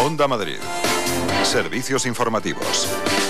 Onda Madrid. Servicios informativos.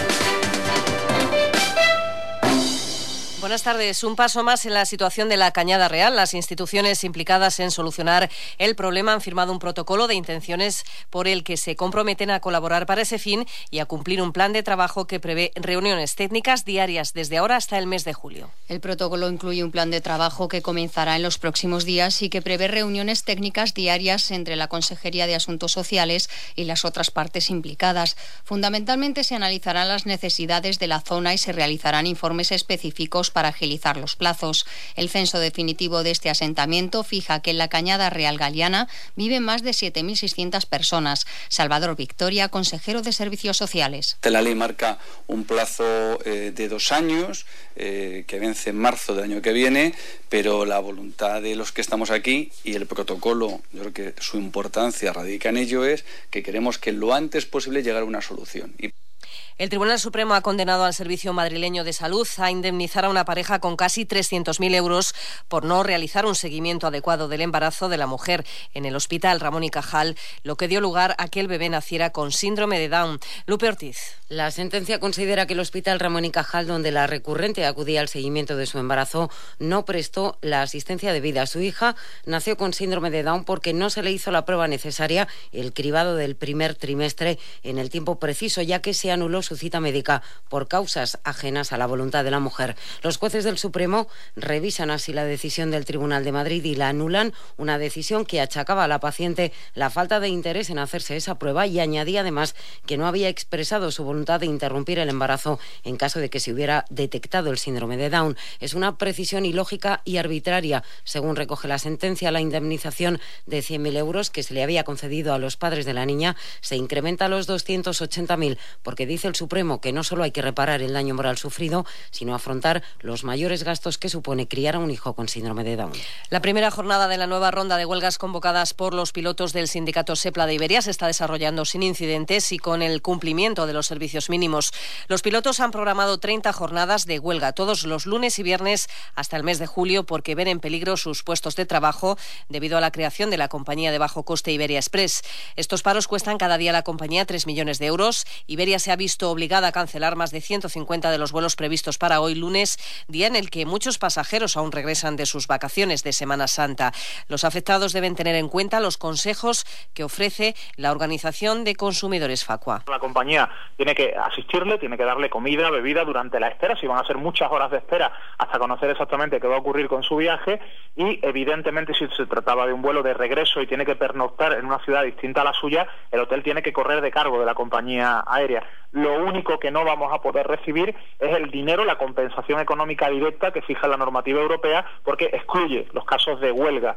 Buenas tardes. Un paso más en la situación de la Cañada Real. Las instituciones implicadas en solucionar el problema han firmado un protocolo de intenciones por el que se comprometen a colaborar para ese fin y a cumplir un plan de trabajo que prevé reuniones técnicas diarias desde ahora hasta el mes de julio. El protocolo incluye un plan de trabajo que comenzará en los próximos días y que prevé reuniones técnicas diarias entre la Consejería de Asuntos Sociales y las otras partes implicadas. Fundamentalmente se analizarán las necesidades de la zona y se realizarán informes específicos para agilizar los plazos. El censo definitivo de este asentamiento fija que en la Cañada Real Galiana viven más de 7.600 personas. Salvador Victoria, consejero de Servicios Sociales. La ley marca un plazo de 2 años que vence en marzo del año que viene, pero la voluntad de los que estamos aquí y el protocolo, yo creo que su importancia radica en ello, es que queremos que lo antes posible llegar a una solución. El Tribunal Supremo ha condenado al Servicio Madrileño de Salud a indemnizar a una pareja con casi 300.000 euros por no realizar un seguimiento adecuado del embarazo de la mujer en el Hospital Ramón y Cajal, lo que dio lugar a que el bebé naciera con síndrome de Down. Lupe Ortiz. La sentencia considera que el Hospital Ramón y Cajal, donde la recurrente acudía al seguimiento de su embarazo, no prestó la asistencia debida. Su hija nació con síndrome de Down porque no se le hizo la prueba necesaria, el cribado del primer trimestre, en el tiempo preciso, ya que se anuló su cita médica por causas ajenas a la voluntad de la mujer. Los jueces del Supremo revisan así la decisión del Tribunal de Madrid y la anulan, una decisión que achacaba a la paciente la falta de interés en hacerse esa prueba y añadía además que no había expresado su voluntad de interrumpir el embarazo en caso de que se hubiera detectado el síndrome de Down. Es una precisión ilógica y arbitraria, según recoge la sentencia. La indemnización de 100.000 euros que se le había concedido a los padres de la niña se incrementa a los 280.000, porque dice el Supremo que no solo hay que reparar el daño moral sufrido, sino afrontar los mayores gastos que supone criar a un hijo con síndrome de Down. La primera jornada de la nueva ronda de huelgas convocadas por los pilotos del sindicato SEPLA de Iberia se está desarrollando sin incidentes y con el cumplimiento de los servicios mínimos. Los pilotos han programado 30 jornadas de huelga todos los lunes y viernes hasta el mes de julio porque ven en peligro sus puestos de trabajo debido a la creación de la compañía de bajo coste Iberia Express. Estos paros cuestan cada día a la compañía 3 millones de euros. Iberia se ha visto obligada a cancelar más de 150 de los vuelos previstos para hoy lunes, día en el que muchos pasajeros aún regresan de sus vacaciones de Semana Santa. Los afectados deben tener en cuenta los consejos que ofrece la Organización de Consumidores Facua. La compañía tiene que asistirle, tiene que darle comida, bebida durante la espera, si van a ser muchas horas de espera hasta conocer exactamente qué va a ocurrir con su viaje y evidentemente si se trataba de un vuelo de regreso y tiene que pernoctar en una ciudad distinta a la suya, el hotel tiene que correr de cargo de la compañía aérea. Lo único que no vamos a poder recibir es el dinero, la compensación económica directa que fija la normativa europea porque excluye los casos de huelga.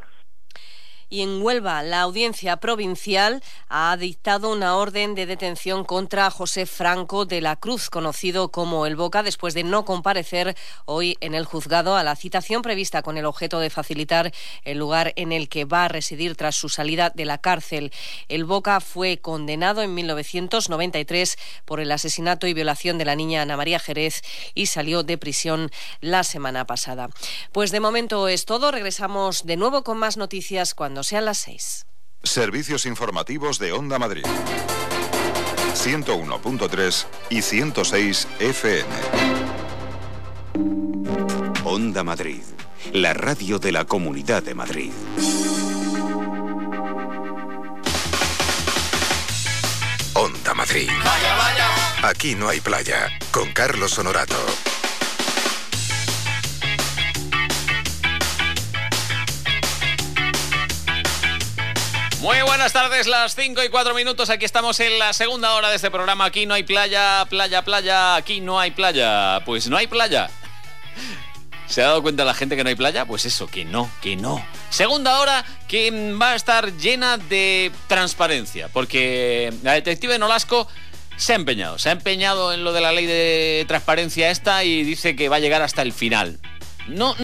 Y en Huelva, la Audiencia Provincial ha dictado una orden de detención contra José Franco de la Cruz, conocido como El Boca, después de no comparecer hoy en el juzgado a la citación prevista con el objeto de facilitar el lugar en el que va a residir tras su salida de la cárcel. El Boca fue condenado en 1993 por el asesinato y violación de la niña Ana María Jerez y salió de prisión la semana pasada. Pues de momento es todo. Regresamos de nuevo con más noticias cuando sean las 6. Servicios informativos de Onda Madrid. 101.3 y 106 FM. Onda Madrid, la radio de la Comunidad de Madrid. Onda Madrid. Vaya, vaya. Aquí no hay playa. Con Carlos Honorato. Muy buenas tardes, las 5:04. Aquí estamos en la segunda hora de este programa. Aquí no hay playa, playa, playa. Aquí no hay playa. Pues no hay playa. ¿Se ha dado cuenta la gente que no hay playa? Pues eso, que no. Segunda hora que va a estar llena de transparencia, porque la detective Nolasco se ha empeñado en lo de la ley de transparencia esta y dice que va a llegar hasta el final. No